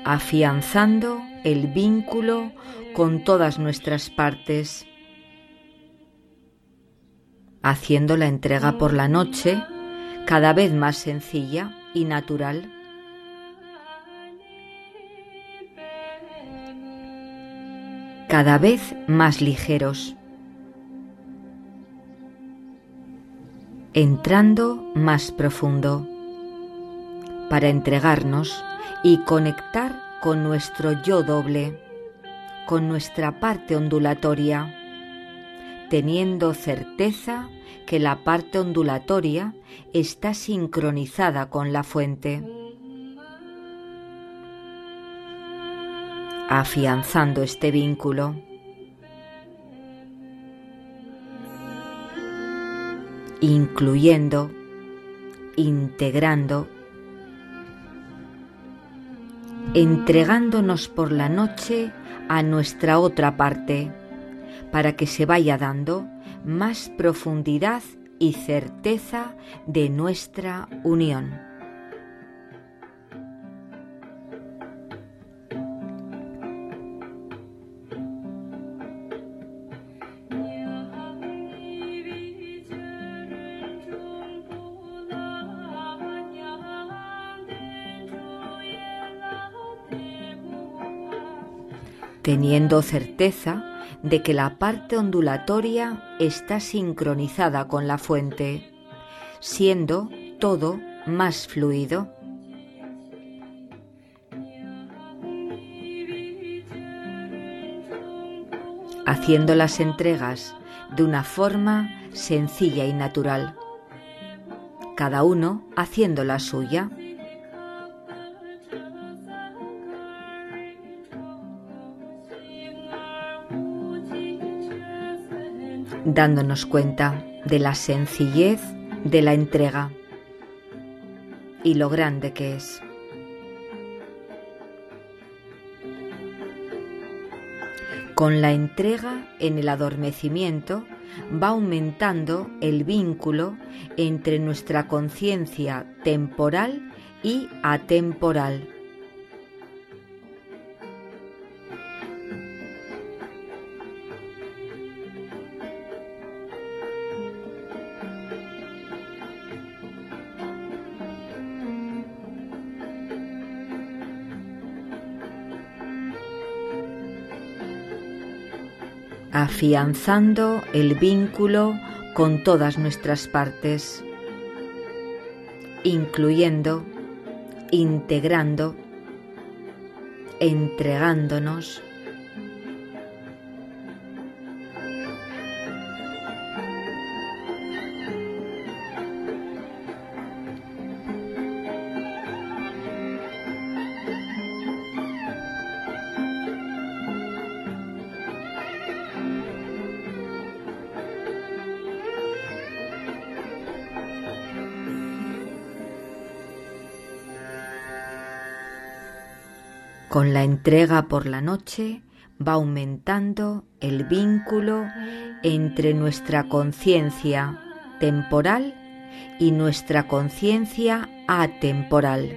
afianzando el vínculo con todas nuestras partes, haciendo la entrega por la noche cada vez más sencilla y natural. Cada vez más ligeros, entrando más profundo para entregarnos y conectar con nuestro yo doble, con nuestra parte ondulatoria, teniendo certeza que la parte ondulatoria está sincronizada con la fuente, afianzando este vínculo. Incluyendo, integrando, entregándonos por la noche a nuestra otra parte, para que se vaya dando más profundidad y certeza de nuestra unión. Teniendo certeza de que la parte ondulatoria está sincronizada con la fuente, siendo todo más fluido. Haciendo las entregas de una forma sencilla y natural, cada uno haciendo la suya. Dándonos cuenta de la sencillez de la entrega y lo grande que es. Con la entrega en el adormecimiento va aumentando el vínculo entre nuestra conciencia temporal y atemporal. Afianzando el vínculo con todas nuestras partes, incluyendo, integrando, entregándonos. Con la entrega por la noche va aumentando el vínculo entre nuestra conciencia temporal y nuestra conciencia atemporal.